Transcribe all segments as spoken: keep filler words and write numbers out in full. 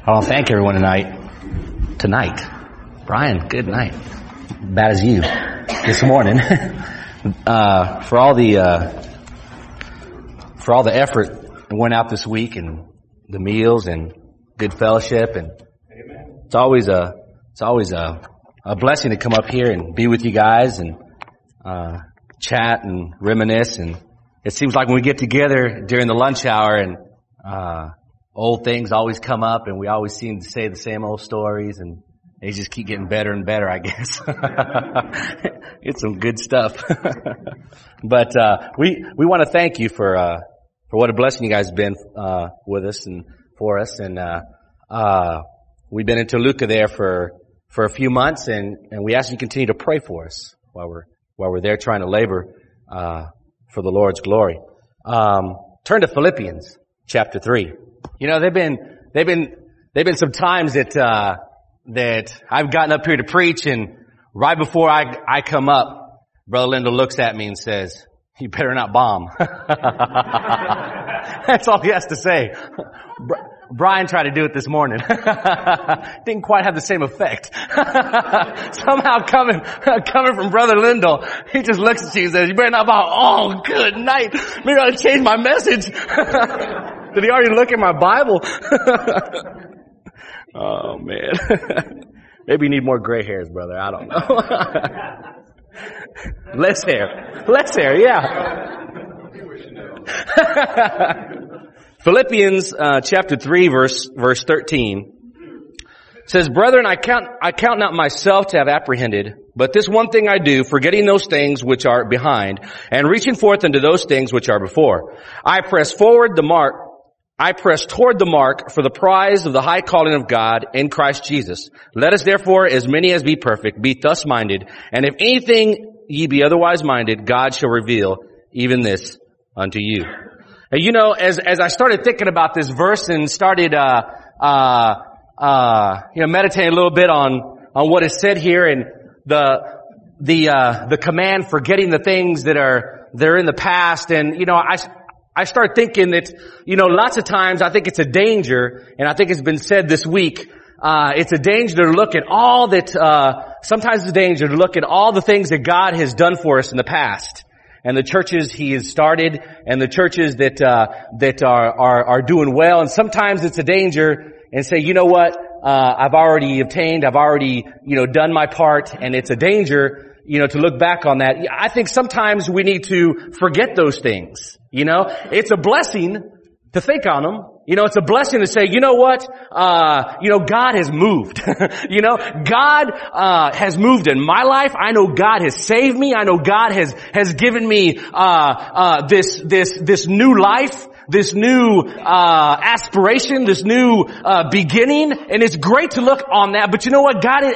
I want to thank everyone tonight. Tonight. Brian, good night. Bad as you this morning. uh, for all the, uh, for all the effort that went out this week and the meals and good fellowship, and it's always a, it's always a, a blessing to come up here and be with you guys and, uh, chat and reminisce. And it seems like when we get together during the lunch hour and, uh, old things always come up, and we always seem to say the same old stories, and they just keep getting better and better, I guess. It's some good stuff. But, uh, we, we want to thank you for, uh, for what a blessing you guys have been, uh, with us and for us. And, uh, uh, we've been in Toluca there for, for a few months, and, and we ask you to continue to pray for us while we're, while we're there trying to labor, uh, for the Lord's glory. Um, turn to Philippians chapter three. You know, they've been, they've been, they've been some times that, uh, that I've gotten up here to preach, and right before I, I come up, Brother Lindo looks at me and says, "You better not bomb." That's all he has to say. Brian tried to do it this morning. Didn't quite have the same effect. Somehow coming, coming from Brother Lindo, he just looks at you and says, "You better not bomb." Oh, good night. Maybe I ought to change my message. Did he already look at my Bible? Oh, man. Maybe you need more gray hairs, brother. I don't know. Less hair. Less hair, yeah. Philippians uh, chapter three, verse verse thirteen says, "Brethren, I count I count not myself to have apprehended, but this one thing I do, forgetting those things which are behind, and reaching forth unto those things which are before. I press forward the mark, I press toward the mark for the prize of the high calling of God in Christ Jesus. Let us therefore, as many as be perfect, be thus minded, and if anything ye be otherwise minded, God shall reveal even this unto you." And you know, as as I started thinking about this verse and started uh uh uh you know meditating a little bit on on what is said here, and the the uh the command forgetting the things that are that are in the past, and you know I I start thinking that, you know, lots of times I think it's a danger, and I think it's been said this week, uh, it's a danger to look at all that, uh, sometimes it's a danger to look at all the things that God has done for us in the past, and the churches He has started, and the churches that, uh, that are, are, are doing well, and sometimes it's a danger and say, you know what, uh, I've already obtained, I've already, you know, done my part, and it's a danger, you know, to look back on that. I think sometimes we need to forget those things. You know, it's a blessing to think on them. You know, it's a blessing to say, you know what, uh, you know, God has moved. You know, God, uh, has moved in my life. I know God has saved me. I know God has, has given me, uh, uh, this, this, this new life, this new, uh, aspiration, this new, uh, beginning. And it's great to look on that. But you know what? God is,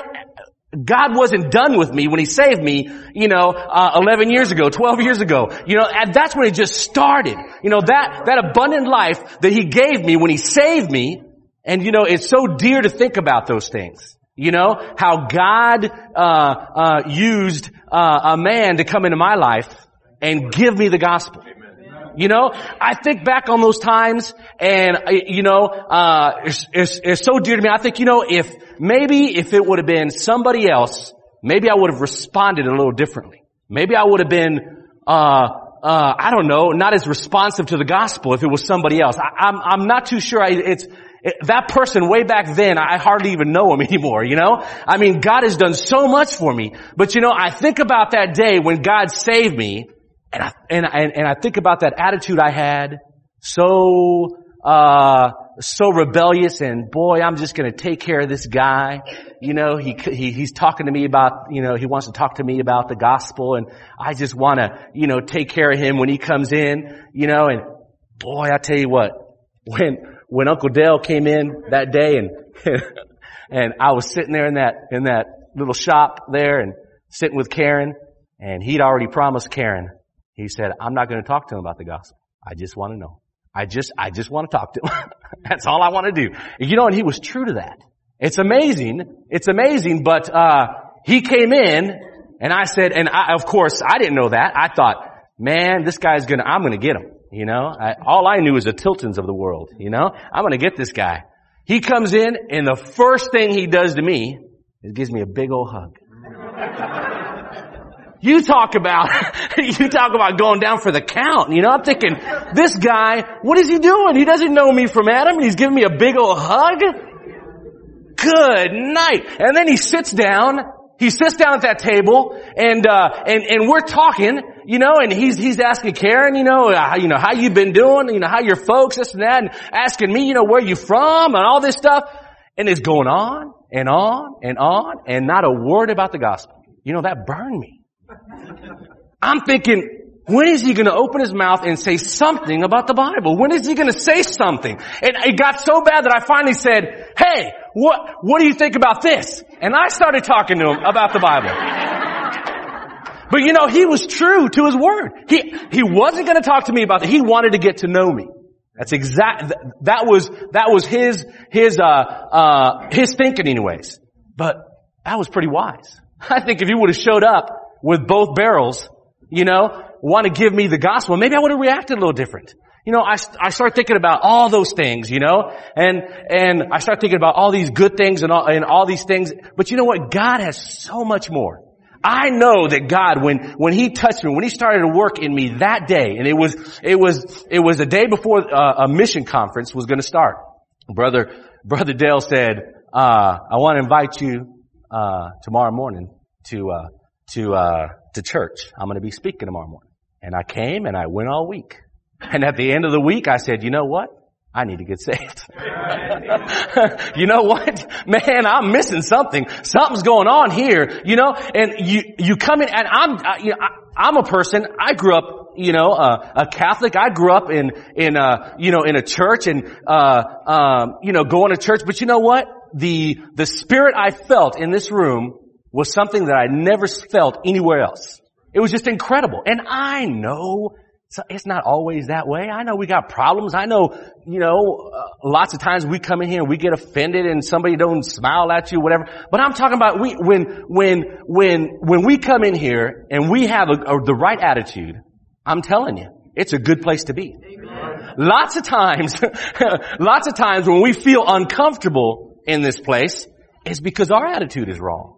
God wasn't done with me when He saved me, you know, uh, eleven years ago, twelve years ago. You know, and that's when it just started. You know, that, that abundant life that He gave me when He saved me. And, you know, it's so dear to think about those things. You know, how God, uh, uh, used, uh, a man to come into my life and give me the gospel. You know, I think back on those times, and, you know, uh, it's, it's, it's so dear to me. I think, you know, if, maybe if it would have been somebody else, maybe I would have responded a little differently. Maybe I would have been, uh, uh, I don't know, not as responsive to the gospel if it was somebody else. I, I'm, I'm not too sure. I, it's, it, that person way back then, I hardly even know him anymore, you know? I mean, God has done so much for me. But, you know, I think about that day when God saved me, and I, and, and, and I think about that attitude I had, so, uh, so rebellious, and boy, I'm just gonna take care of this guy. You know, he, he, he's talking to me about, you know, he wants to talk to me about the gospel, and I just wanna, you know, take care of him when he comes in, you know, and boy, I tell you what, when, when Uncle Dale came in that day, and, and I was sitting there in that, in that little shop there, and sitting with Karen, and he'd already promised Karen, he said, I'm not gonna talk to him about the gospel. I just wanna know. I just, I just want to talk to him. That's all I want to do. You know, and he was true to that. It's amazing. It's amazing. But, uh, he came in, and I said, and I, of course, I didn't know that. I thought, man, this guy's gonna, I'm gonna get him. You know, I, all I knew was the Tiltons of the world. You know, I'm gonna get this guy. He comes in and the first thing he does to me is gives me a big old hug. You talk about, you talk about going down for the count. You know, I'm thinking, this guy, what is he doing? He doesn't know me from Adam and he's giving me a big old hug. Good night. And then he sits down, he sits down at that table and, uh, and, and we're talking, you know, and he's, he's asking Karen, you know, uh, you know, how you been doing, you know, how your folks, this and that, and asking me, you know, where you from and all this stuff. And it's going on and on and on and not a word about the gospel. You know, that burned me. I'm thinking, when is he going to open his mouth and say something about the Bible? When is he going to say something? And it got so bad that I finally said, hey, what, what do you think about this? And I started talking to him about the Bible. But you know, he was true to his word. He, he wasn't going to talk to me about it. He wanted to get to know me. That's exact, that was, that was his, his, uh, uh, his thinking anyways. But that was pretty wise. I think if he would have showed up with both barrels, you know, want to give me the gospel, maybe I would have reacted a little different. You know, I, I start thinking about all those things, you know, and, and I start thinking about all these good things and all, and all these things. But you know what? God has so much more. I know that God, when, when He touched me, when He started to work in me that day, and it was, it was, it was a day before uh, a mission conference was going to start. Brother, Brother Dale said, uh, I want to invite you, uh, tomorrow morning to, uh, to, uh, to church. I'm going to be speaking tomorrow morning. And I came and I went all week. And at the end of the week, I said, you know what? I need to get saved. You know what? Man, I'm missing something. Something's going on here, you know, and you, you come in and I'm, I, you know, I, I'm a person, I grew up, you know, uh, a Catholic. I grew up in, in, uh, you know, in a church and, uh, um, you know, going to church. But you know what? The, the spirit I felt in this room was something that I never felt anywhere else. It was just incredible. And I know it's not always that way. I know we got problems. I know, you know, uh, lots of times we come in here and we get offended and somebody don't smile at you, whatever. But I'm talking about we, when, when, when, when we come in here and we have a, a, the right attitude, I'm telling you, it's a good place to be. Amen. Lots of times, lots of times when we feel uncomfortable in this place, it's because our attitude is wrong.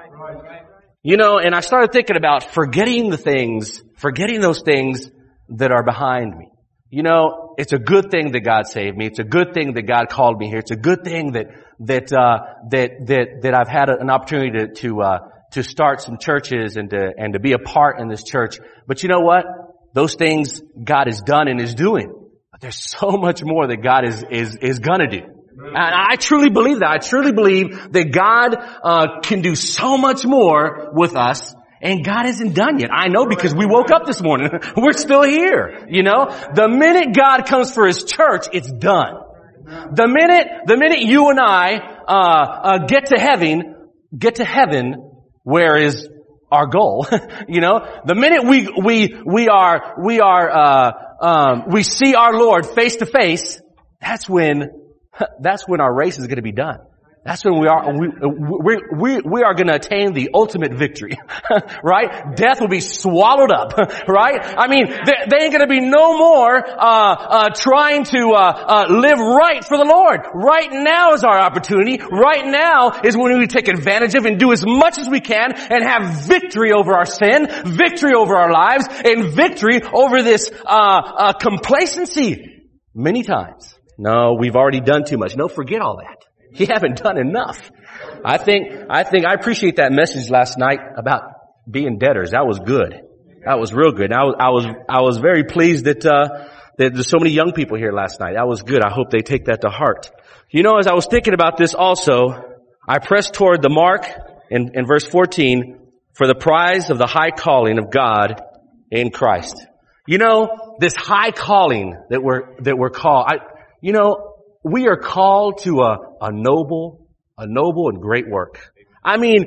You know, and I started thinking about forgetting the things, forgetting those things that are behind me. You know, it's a good thing that God saved me. It's a good thing that God called me here. It's a good thing that, that, uh, that, that, that I've had an opportunity to, to, uh, to start some churches and to, and to be a part in this church. But you know what? Those things God has done and is doing. But there's so much more that God is, is, is gonna do. And I truly believe that. I truly believe that God uh can do so much more with us, and God isn't done yet. I know because we woke up this morning. We're still here. You know, the minute God comes for His church, it's done. The minute, the minute you and I uh, uh get to heaven, get to heaven, where is our goal? You know, the minute we we we are we are uh um we see our Lord face to face, that's when. That's when our race is going to be done. That's when we are, we, we, we, we are going to attain the ultimate victory. Right? Death will be swallowed up. Right? I mean, there, there ain't going to be no more, uh, uh, trying to, uh, uh, live right for the Lord. Right now is our opportunity. Right now is when we take advantage of and do as much as we can and have victory over our sin, victory over our lives, and victory over this, uh, uh, complacency. Many times. No, we've already done too much. No, forget all that. You haven't done enough. I think, I think, I appreciate that message last night about being debtors. That was good. That was real good. I was, I was, I was very pleased that, uh, that there's so many young people here last night. That was good. I hope they take that to heart. You know, as I was thinking about this also, I pressed toward the mark in, in verse fourteen for the prize of the high calling of God in Christ. You know, this high calling that we're, that we're called, I, You know, we are called to a, a noble, a noble and great work. I mean,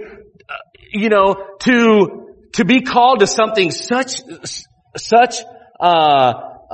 you know, to, to be called to something such, such, uh,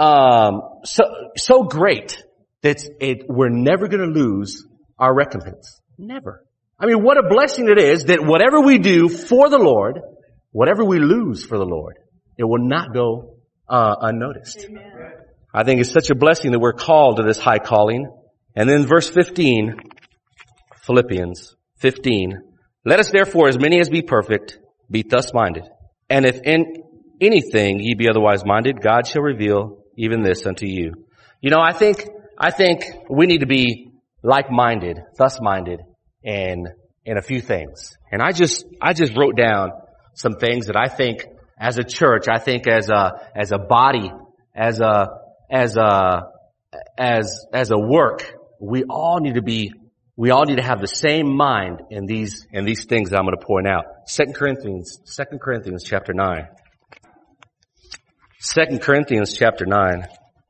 um, so, so great that it, we're never going to lose our recompense. Never. I mean, what a blessing it is that whatever we do for the Lord, whatever we lose for the Lord, it will not go, uh, unnoticed. Amen. I think it's such a blessing that we're called to this high calling. And then verse fifteen, Philippians fifteen. Let us therefore, as many as be perfect, be thus minded. And if in anything ye be otherwise minded, God shall reveal even this unto you. You know, I think, I think we need to be like-minded, thus-minded in, in a few things. And I just, I just wrote down some things that I think as a church, I think as a, as a body, as a, as a, as, as a work, we all need to be, we all need to have the same mind in these, in these things that I'm going to point out. Second Corinthians, Second Corinthians chapter nine. Second Corinthians chapter nine.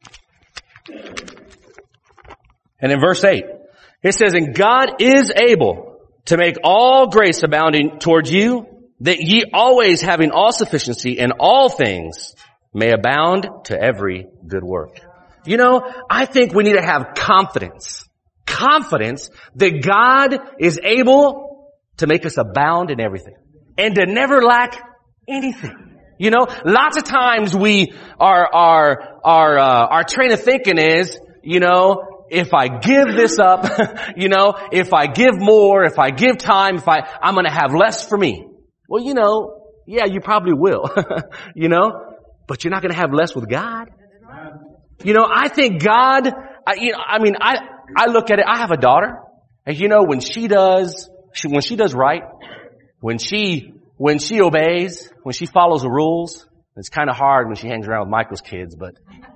And in verse eight, it says, and God is able to make all grace abounding towards you, that ye always having all sufficiency in all things may abound to every good work. You know, I think we need to have confidence, confidence that God is able to make us abound in everything and to never lack anything. You know, lots of times we, our, our, our, uh, our train of thinking is, you know, if I give this up, you know, if I give more, if I give time, if I, I'm going to have less for me. Well, you know, yeah, you probably will, you know, but you're not going to have less with God. You know, I think God, I, you know, I mean, I, I look at it, I have a daughter, and you know, when she does, she, when she does right, when she, when she obeys, when she follows the rules, it's kind of hard when she hangs around with Michael's kids, but,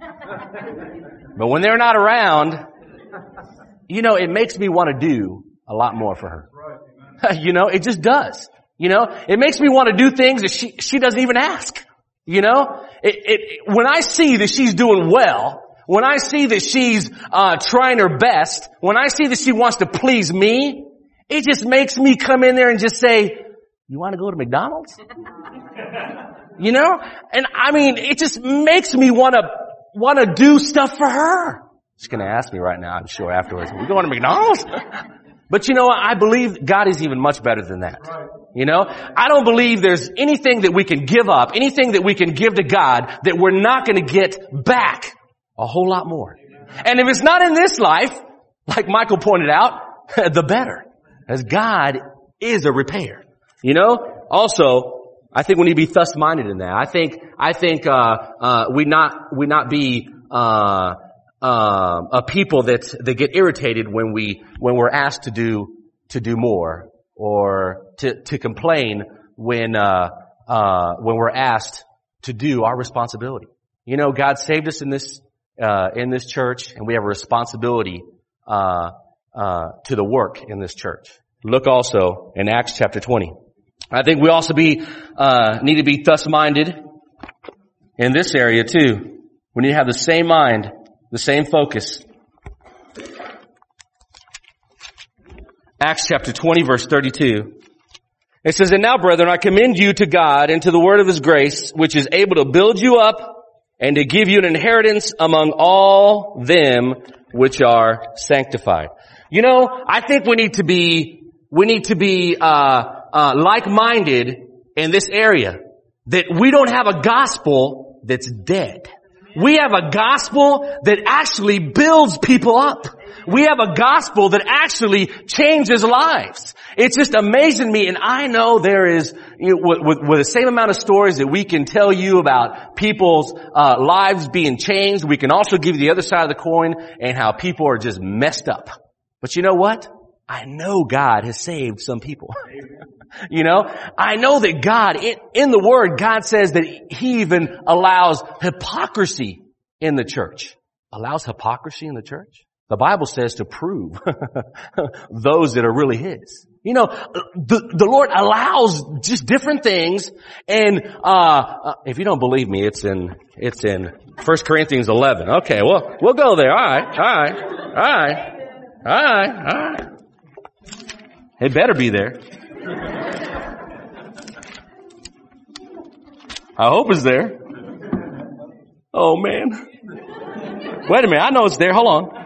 but when they're not around, you know, it makes me want to do a lot more for her. You know, it just does. You know, it makes me want to do things that she, she doesn't even ask. You know, it, it, when I see that she's doing well, when I see that she's, uh, trying her best, when I see that she wants to please me, it just makes me come in there and just say, you want to go to McDonald's? You know? And I mean, it just makes me want to, want to do stuff for her. She's going to ask me right now, I'm sure, afterwards, are we going to McDonald's? But you know what? I believe God is even much better than that. You know, I don't believe there's anything that we can give up, anything that we can give to God that we're not going to get back a whole lot more. And if it's not in this life, like Michael pointed out, the better. As God is a repair. You know, also, I think we need to be thus-minded in that. I think, I think, uh, uh, we not, we not be, uh, Um, a people that, that get irritated when we, when we're asked to do, to do more or to, to complain when, uh, uh, when we're asked to do our responsibility. You know, God saved us in this, uh, in this church, and we have a responsibility, uh, uh, to the work in this church. Look also in Acts chapter twenty. I think we also be, uh, need to be thus minded in this area too. We need to have the same mind, the same focus. Acts chapter twenty verse thirty-two. It says, and now, brethren, I commend you to God and to the word of his grace, which is able to build you up and to give you an inheritance among all them which are sanctified. You know, I think we need to be, we need to be, uh, uh, like-minded in this area. That we don't have a gospel that's dead. We have a gospel that actually builds people up. We have a gospel that actually changes lives. It's just amazing me, and I know there is, you know, with, with, with the same amount of stories that we can tell you about people's uh, lives being changed, we can also give you the other side of the coin and how people are just messed up. But you know what? I know God has saved some people. You know, I know that God, in, in the Word, God says that He even allows hypocrisy in the church. Allows hypocrisy in the church? The Bible says to prove those that are really His. You know, the, the Lord allows just different things, and uh, uh if you don't believe me, it's in it's in First Corinthians eleven. Okay, well, we'll go there. All right, all right, all right, all right, all right. It better be there. I hope it's there. Oh man. Wait a minute. I know it's there. Hold on.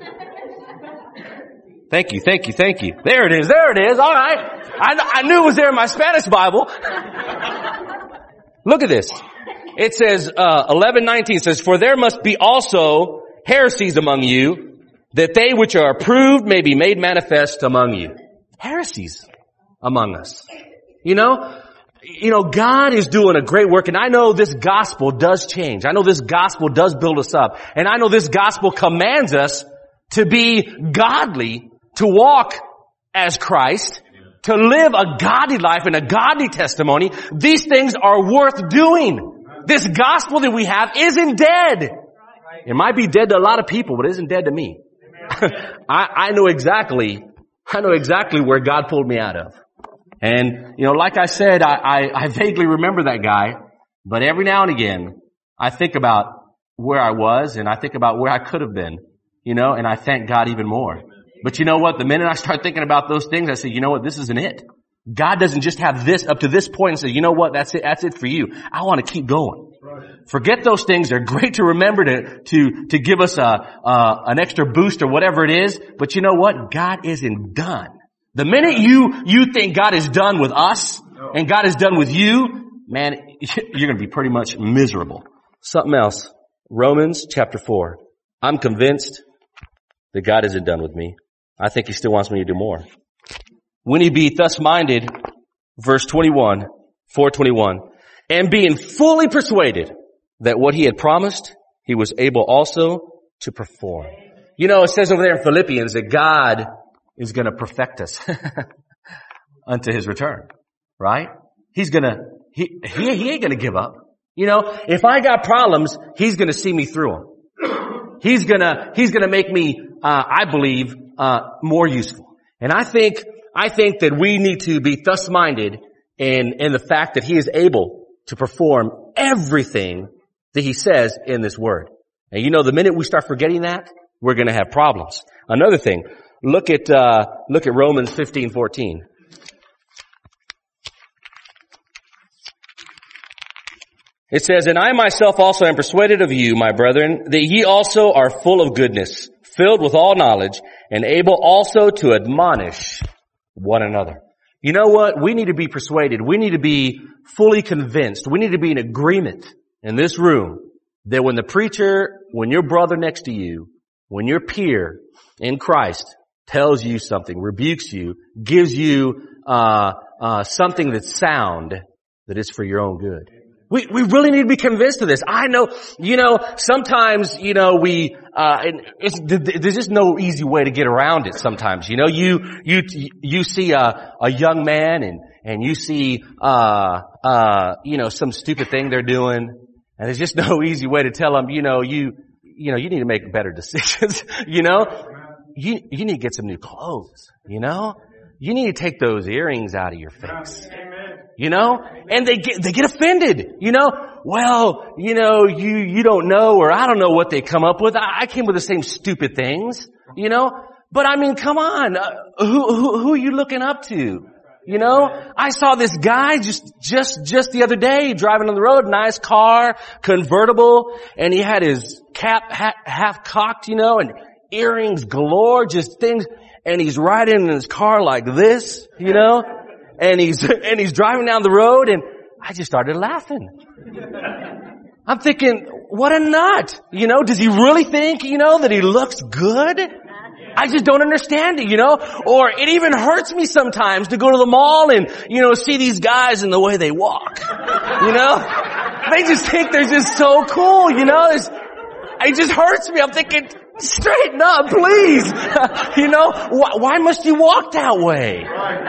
Thank you. Thank you. Thank you. There it is. There it is. All right. I, I knew it was there in my Spanish Bible. Look at this. It says, uh, eleven nineteen says, for there must be also heresies among you, that they which are approved may be made manifest among you. Heresies among us. You know, you know, God is doing a great work, and I know this gospel does change. I know this gospel does build us up. And I know this gospel commands us to be godly, to walk as Christ, to live a godly life and a godly testimony. These things are worth doing. This gospel that we have isn't dead. It might be dead to a lot of people, but it isn't dead to me. I, I know exactly, I know exactly where God pulled me out of. And, you know, like I said, I, I, I vaguely remember that guy, but every now and again, I think about where I was and I think about where I could have been, you know, and I thank God even more. But you know what? The minute I start thinking about those things, I say, you know what? This isn't it. God doesn't just have this up to this point and say, you know what? That's it. That's it for you. I want to keep going. Forget those things. They're great to remember to, to, to give us a, uh, an extra boost or whatever it is. But you know what? God isn't done. The minute you, you think God is done with us and God is done with you, man, you're going to be pretty much miserable. Something else. Romans chapter four. I'm convinced that God isn't done with me. I think He still wants me to do more. When He be thus minded, verse twenty-one, four twenty-one, and being fully persuaded that what He had promised, He was able also to perform. You know, it says over there in Philippians that God is going to perfect us unto His return, right? He's going to, he, he, he ain't going to give up. You know, if I got problems, He's going to see me through them. He's going to, He's going to make me, uh, I believe, uh, more useful. And I think, I think that we need to be thus minded in, in the fact that He is able to perform everything that He says in this Word. And you know, the minute we start forgetting that, we're going to have problems. Another thing, look at, uh, look at Romans fifteen fourteen. It says, and I myself also am persuaded of you, my brethren, that ye also are full of goodness, filled with all knowledge, and able also to admonish one another. You know what? We need to be persuaded. We need to be fully convinced. We need to be in agreement in this room that when the preacher, when your brother next to you, when your peer in Christ tells you something, rebukes you, gives you uh, uh something that's sound, that is for your own good. We, we really need to be convinced of this. I know, you know, sometimes, you know, we, uh, and it's, there's just no easy way to get around it sometimes. You know, you, you, you see a, a young man and, and you see, uh, uh, you know, some stupid thing they're doing, and there's just no easy way to tell them, you know, you, you know, you need to make better decisions. You know, you, you need to get some new clothes, you know, you need to take those earrings out of your face. You know, and they get, they get offended, you know, well, you know, you, you don't know, or I don't know what they come up with. I, I came with the same stupid things, you know, but I mean, come on, uh, who, who, who are you looking up to? You know, I saw this guy just, just, just the other day driving on the road, nice car, convertible, and he had his cap hat, half cocked, you know, and earrings galore, just things, and he's riding in his car like this, you know. And he's, and he's driving down the road, and I just started laughing. I'm thinking, what a nut. You know, does he really think, you know, that he looks good? I just don't understand it, you know? Or it even hurts me sometimes to go to the mall and, you know, see these guys and the way they walk. You know? They just think they're just so cool, you know? It's, it just hurts me. I'm thinking, straighten up, please. You know, why, why must you walk that way?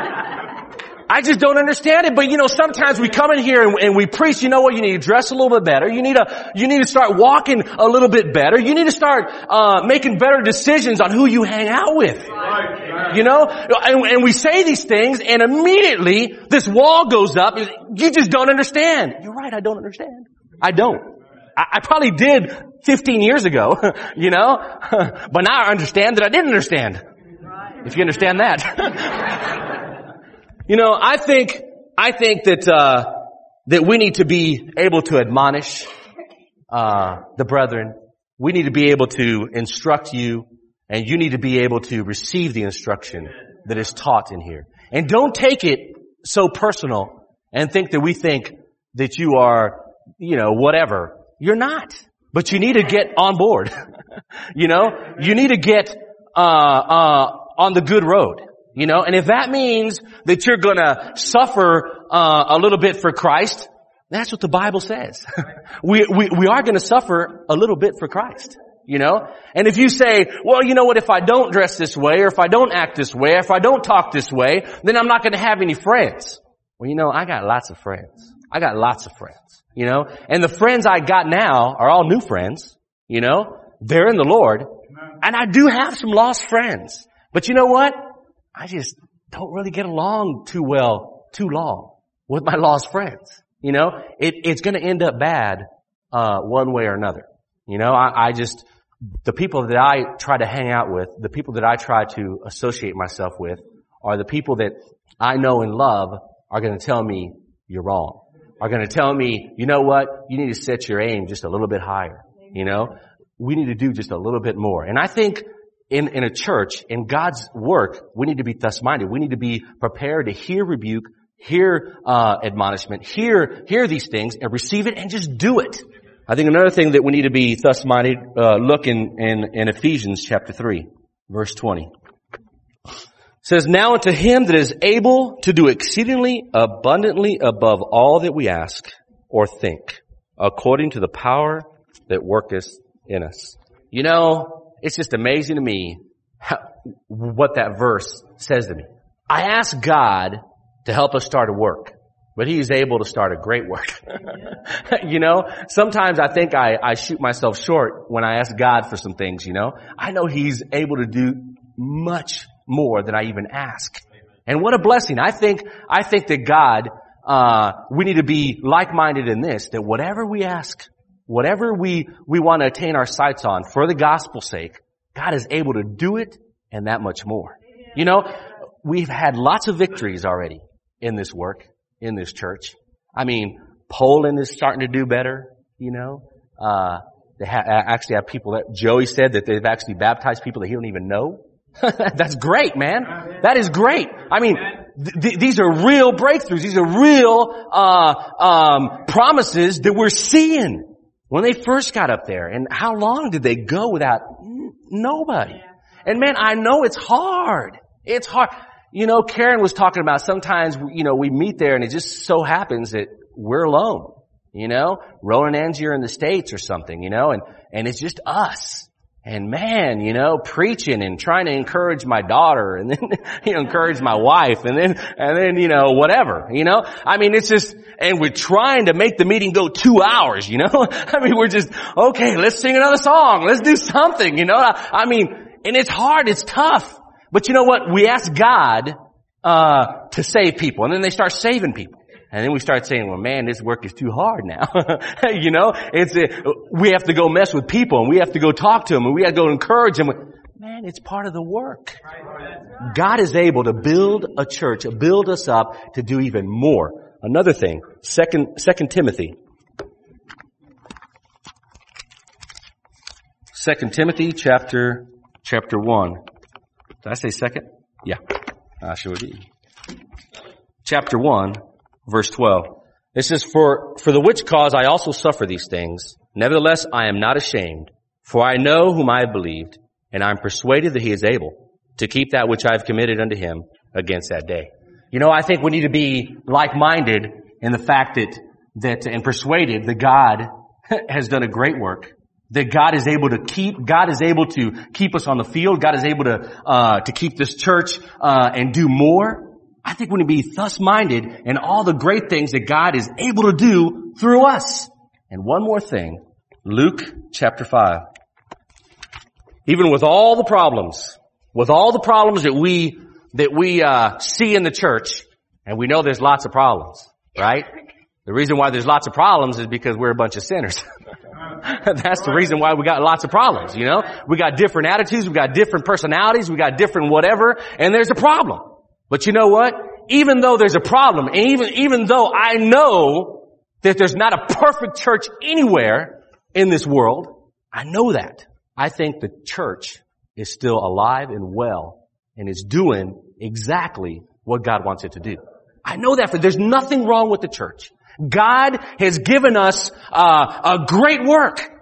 I just don't understand it. But you know, sometimes we come in here and, and we preach, you know what, you need to dress a little bit better. You need to, you need to start walking a little bit better. You need to start, uh, making better decisions on who you hang out with. You know, and, and we say these things and immediately this wall goes up. You just don't understand. You're right. I don't understand. I don't. I, I probably did fifteen years ago, you know, but now I understand that I didn't understand. If you understand that. You know, I think, I think that, uh, that we need to be able to admonish, uh, the brethren. We need to be able to instruct you, and you need to be able to receive the instruction that is taught in here. And don't take it so personal and think that we think that you are, you know, whatever. You're not. But you need to get on board. You know, you need to get uh, uh, on the good road. You know, and if that means that you're gonna suffer, uh, a little bit for Christ, that's what the Bible says. we, we, we are gonna suffer a little bit for Christ. You know? And if you say, well, you know what, if I don't dress this way, or if I don't act this way, or if I don't talk this way, then I'm not gonna have any friends. Well, you know, I got lots of friends. I got lots of friends. You know? And the friends I got now are all new friends. You know? They're in the Lord. And I do have some lost friends. But you know what? I just don't really get along too well, too long with my lost friends. You know, it, it's going to end up bad, uh, one way or another. You know, I, I just, the people that I try to hang out with, the people that I try to associate myself with are the people that I know and love are going to tell me you're wrong. Are going to tell me, you know what? You need to set your aim just a little bit higher. You know, we need to do just a little bit more. And I think In, in a church, in God's work, we need to be thus minded. We need to be prepared to hear rebuke, hear, uh, admonishment, hear, hear these things and receive it and just do it. I think another thing that we need to be thus minded, uh, look in, in, in Ephesians chapter three, verse twenty. It says, now unto him that is able to do exceedingly abundantly above all that we ask or think, according to the power that worketh in us. You know, it's just amazing to me how, what that verse says to me. I asked God to help us start a work, but He's able to start a great work. You know, sometimes I think I, I shoot myself short when I ask God for some things, you know. I know He's able to do much more than I even ask. And what a blessing. I think, I think that God, uh, we need to be like-minded in this, that whatever we ask, whatever we, we want to attain our sights on for the gospel's sake, God is able to do it and that much more. You know, we've had lots of victories already in this work, in this church. I mean, Poland is starting to do better, you know. Uh, they ha- actually have people that, Joey said that they've actually baptized people that he don't even know. That's great, man. That is great. I mean, th- th- these are real breakthroughs. These are real, uh, um, promises that we're seeing. When they first got up there, and how long did they go without n- nobody? And man, I know it's hard. It's hard. You know, Karen was talking about sometimes, you know, we meet there and it just so happens that we're alone. You know, Roland and Angie are in the States or something, you know, and, and it's just us. And man, you know, preaching and trying to encourage my daughter and then, you know, encourage my wife and then, and then, you know, whatever, you know, I mean, it's just, and we're trying to make the meeting go two hours, you know, I mean, we're just, okay, let's sing another song. Let's do something, you know, I, I mean, and it's hard. It's tough. But you know what? We ask God, uh, to save people and then they start saving people. And then we start saying, well, man, this work is too hard now. You know, it's, a, we have to go mess with people and we have to go talk to them and we have to go encourage them. Man, it's part of the work. God is able to build a church, build us up to do even more. Another thing, second, second Timothy. Second Timothy chapter, chapter one. Did I say second? Yeah, I sure did. Chapter one. Verse twelve. It says, For, for the which cause I also suffer these things. Nevertheless, I am not ashamed. For I know whom I have believed, and I am persuaded that He is able to keep that which I have committed unto Him against that day. You know, I think we need to be like-minded in the fact that, that, and persuaded that God has done a great work. That God is able to keep, God is able to keep us on the field. God is able to, uh, to keep this church, uh, and do more. I think we need to be thus minded in all the great things that God is able to do through us. And one more thing, Luke chapter five. Even with all the problems, with all the problems that we, that we, uh, see in the church, and we know there's lots of problems, right? The reason why there's lots of problems is because we're a bunch of sinners. That's the reason why we got lots of problems, you know? We got different attitudes, we got different personalities, we got different whatever, and there's a problem. But you know what? Even though there's a problem, and even, even though I know that there's not a perfect church anywhere in this world, I know that. I think the church is still alive and well and is doing exactly what God wants it to do. I know that, for there's nothing wrong with the church. God has given us uh, a great work.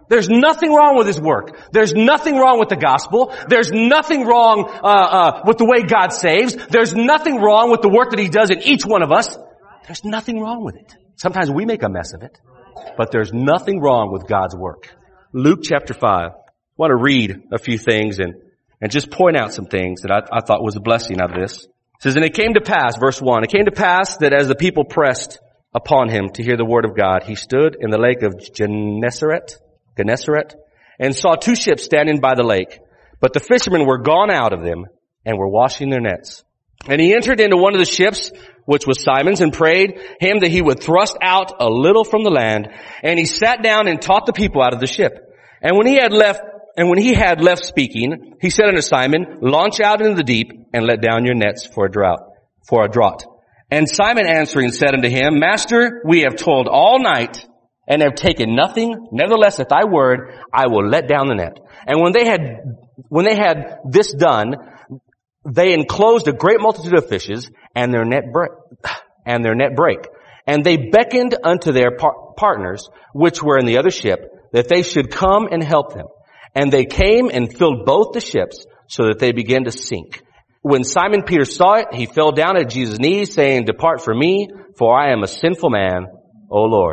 There's nothing wrong with his work. There's nothing wrong with the gospel. There's nothing wrong uh, uh, with the way God saves. There's nothing wrong with the work that he does in each one of us. There's nothing wrong with it. Sometimes we make a mess of it, but there's nothing wrong with God's work. Luke chapter five. I want to read a few things and, and just point out some things that I, I thought was a blessing out of this. It says, and it came to pass, verse one, it came to pass that as the people pressed upon him to hear the word of God, he stood in the lake of Gennesaret, Gennesaret, and saw two ships standing by the lake. But the fishermen were gone out of them and were washing their nets. And he entered into one of the ships, which was Simon's, and prayed him that he would thrust out a little from the land. And he sat down and taught the people out of the ship. And when he had left, and when he had left speaking, he said unto Simon, launch out into the deep and let down your nets for a drought, for a draught. And Simon answering said unto him, Master, we have toiled all night and have taken nothing. Nevertheless, at thy word, I will let down the net. And when they had, when they had this done, they enclosed a great multitude of fishes, and their net break, and their net brake. And they beckoned unto their par- partners, which were in the other ship, that they should come and help them. And they came and filled both the ships, so that they began to sink. When Simon Peter saw it, he fell down at Jesus' knees, saying, Depart from me, for I am a sinful man, O Lord.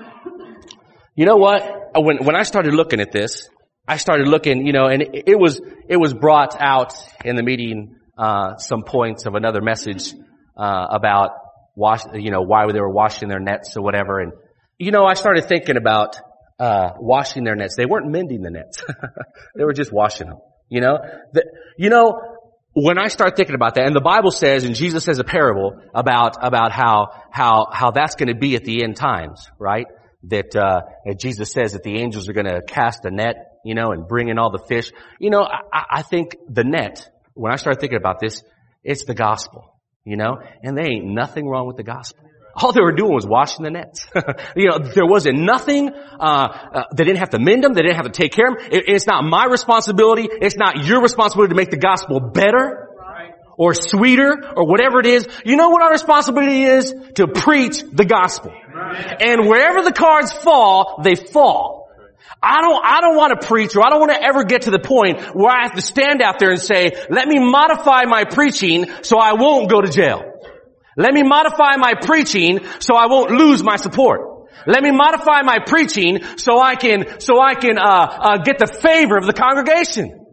You know what? When, when I started looking at this, I started looking, you know, and it, it was, it was brought out in the meeting, uh, some points of another message, uh, about wash, you know, why they were washing their nets or whatever. And, you know, I started thinking about, uh, washing their nets. They weren't mending the nets. They were just washing them, you know, the, you know, when I start thinking about that, and the Bible says, and Jesus says a parable about, about how, how, how that's going to be at the end times, right? That, uh, that Jesus says that the angels are going to cast a net, you know, and bring in all the fish. You know, I, I think the net, when I start thinking about this, it's the gospel, you know, and there ain't nothing wrong with the gospel. All they were doing was washing the nets. You know, there wasn't nothing, uh, uh, they didn't have to mend them. They didn't have to take care of them. It, it's not my responsibility. It's not your responsibility to make the gospel better or sweeter or whatever it is. You know what our responsibility is? To preach the gospel. And wherever the cards fall, they fall. I don't, I don't want to preach, or I don't want to ever get to the point where I have to stand out there and say, let me modify my preaching so I won't go to jail. Let me modify my preaching so I won't lose my support. Let me modify my preaching so I can, so I can, uh, uh, get the favor of the congregation.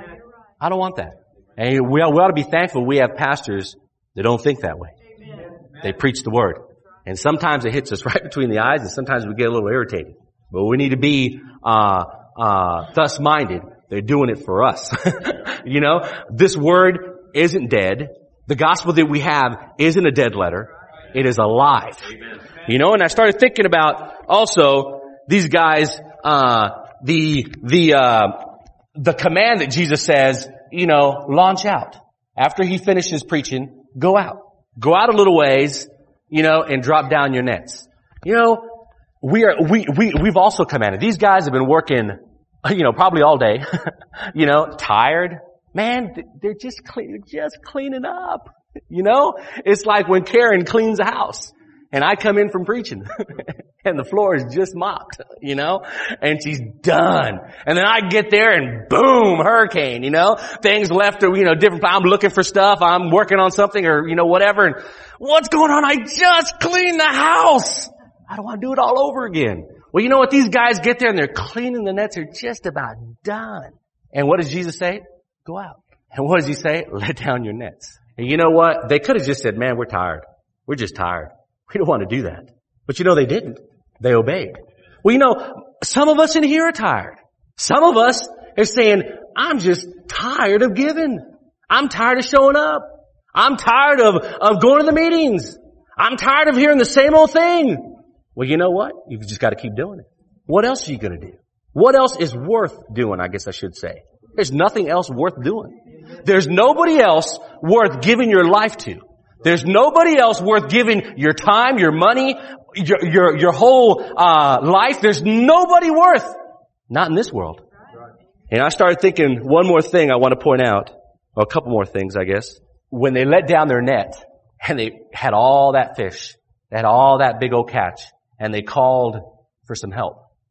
I don't want that. And we ought, we ought to be thankful we have pastors that don't think that way. They preach the word. And sometimes it hits us right between the eyes, and sometimes we get a little irritated. But we need to be, uh, uh, thus minded. They're doing it for us. You know, this word isn't dead. The gospel that we have isn't a dead letter. It is alive. You know, and I started thinking about also these guys, uh, the, the, uh, the command that Jesus says, you know, launch out. After he finishes preaching, go out. Go out a little ways, you know, and drop down your nets. You know, we are, we, we, we've also commanded. These guys have been working, you know, probably all day, you know, tired. Man, they're just clean, just cleaning up. You know, it's like when Karen cleans a house and I come in from preaching and the floor is just mopped, you know, and she's done. And then I get there and boom, hurricane, you know, things left are, you know, different. I'm looking for stuff. I'm working on something or, you know, whatever. And what's going on? I just cleaned the house. I don't want to do it all over again. Well, you know what? These guys get there and they're cleaning the nets. They're just about done. And what does Jesus say? Go out. And what does he say? Let down your nets. And you know what? They could have just said, man, we're tired. We're just tired. We don't want to do that. But you know, they didn't. They obeyed. Well, you know, some of us in here are tired. Some of us are saying, I'm just tired of giving. I'm tired of showing up. I'm tired of, of going to the meetings. I'm tired of hearing the same old thing. Well, you know what? You just got to keep doing it. What else are you going to do? What else is worth doing, I guess I should say. There's nothing else worth doing. There's nobody else worth giving your life to. There's nobody else worth giving your time, your money, your your, your whole uh life. There's nobody worth. Not in this world. And I started thinking one more thing I want to point out. Well, a couple more things, I guess. When they let down their net and they had all that fish, they had all that big old catch, and they called for some help.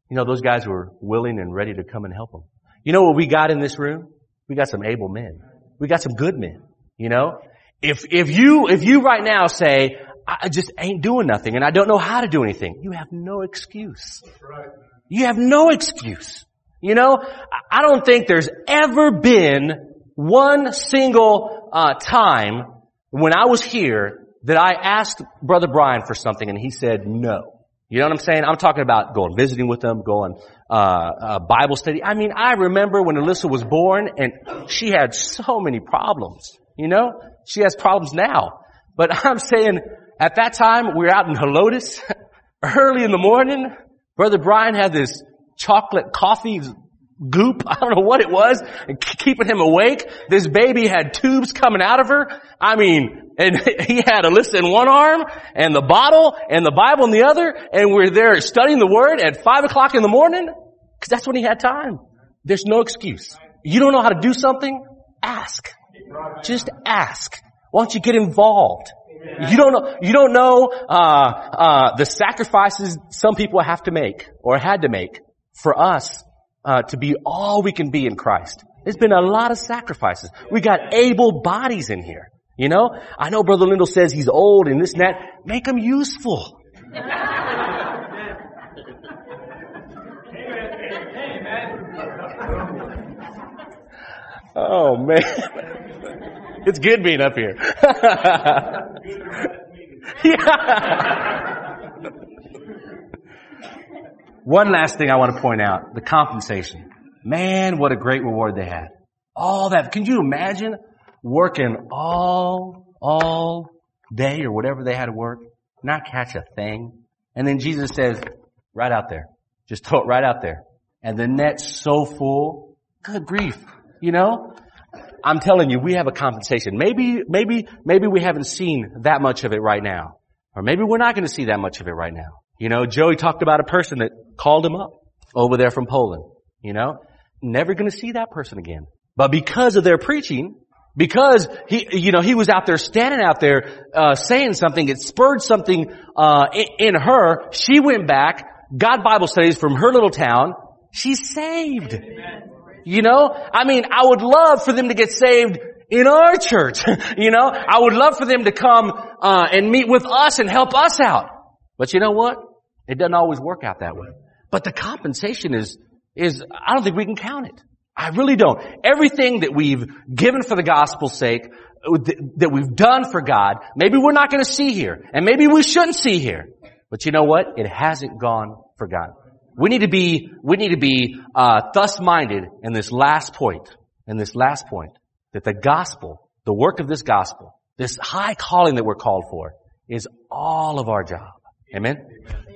You know, those guys were willing and ready to come and help them. You know what we got in this room? We got some able men. We got some good men. You know, if, if you, if you right now say, I just ain't doing nothing and I don't know how to do anything, you have no excuse. You have no excuse. You know, I don't think there's ever been one single uh time when I was here that I asked Brother Brian for something and he said no. You know what I'm saying? I'm talking about going visiting with them, going uh, uh Bible study. I mean, I remember when Alyssa was born and she had so many problems. You know, she has problems now. But I'm saying at that time we were out in Helotes early in the morning. Brother Brian had this chocolate coffee goop. I don't know what it was, and keeping him awake. This baby had tubes coming out of her. I mean, and he had Alyssa in one arm and the bottle and the Bible in the other, and we're there studying the Word at five o'clock in the morning because that's when he had time. There's no excuse. You don't know how to do something? Ask. Just ask. Why don't you get involved? You don't know, you don't know, uh, uh, the sacrifices some people have to make or had to make for us Uh, to be all we can be in Christ. There's been a lot of sacrifices. We got able bodies in here. You know? I know Brother Lindell says he's old and this and that. Make him useful. Oh man. It's good being up here. Yeah. One last thing I want to point out, the compensation. Man, what a great reward they had. All that. Can you imagine working all, all day or whatever they had to work, not catch a thing? And then Jesus says, right out there. Just throw it right out there. And the net's so full. Good grief. You know? I'm telling you, we have a compensation. Maybe, maybe, maybe we haven't seen that much of it right now. Or maybe we're not going to see that much of it right now. You know, Joey talked about a person that called him up over there from Poland. You know, never going to see that person again. But because of their preaching, because he, you know, he was out there standing out there, uh, saying something, it spurred something, uh, in, in her. She went back, got Bible studies from her little town. She's saved. Amen. You know, I mean, I would love for them to get saved in our church. You know, I would love for them to come, uh, and meet with us and help us out. But you know what? It doesn't always work out that way. But the compensation is, is, I don't think we can count it. I really don't. Everything that we've given for the gospel's sake, that we've done for God, maybe we're not going to see here. And maybe we shouldn't see here. But you know what? It hasn't gone forgotten. We need to be, we need to be, uh, thus minded in this last point, in this last point, that the gospel, the work of this gospel, this high calling that we're called for, is all of our job. Amen? Amen.